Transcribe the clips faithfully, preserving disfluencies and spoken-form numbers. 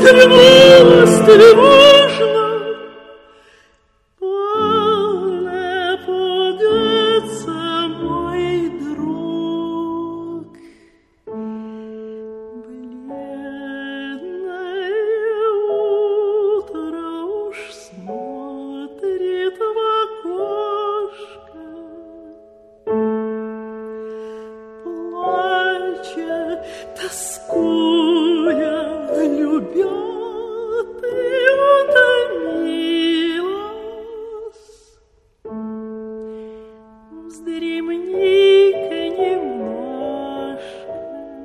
Вернулась тревожно. Тоскуя, любя, ты утомилась. Вздремни-ка немножко,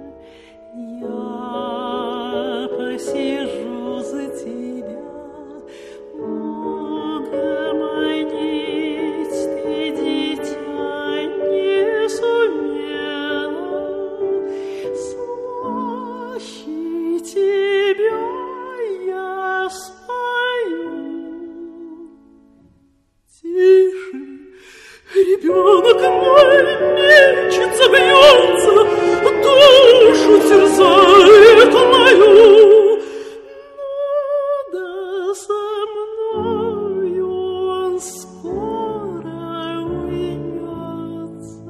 я посижу за тебя. Угомонить ты, дитя, не сумела. Тебя я спою. Тише, ребенок мой мечется, бьется, душу терзает мою. Ну да со мною он скоро уймется.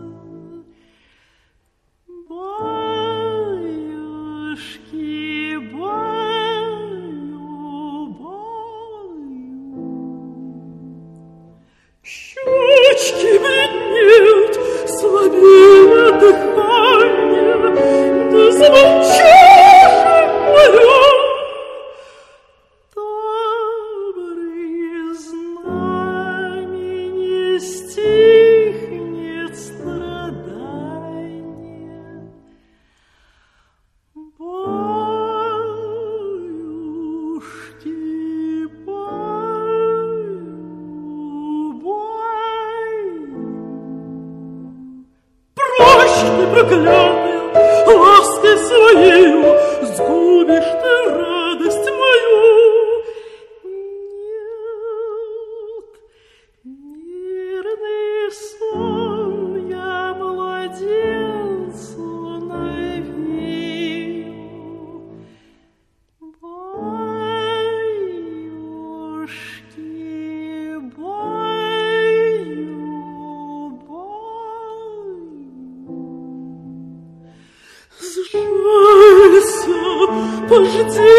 Щечки бледнеют, слабеет дыхание, да замолчи же мое. Добрые знамени стихнет страдание. Баюшки, ты проклятая, лаской своею сгубишь ты радость мою. Нет, мирный сон я младенцу навею. Баюшки, баю, баю. Сжалься, пожди.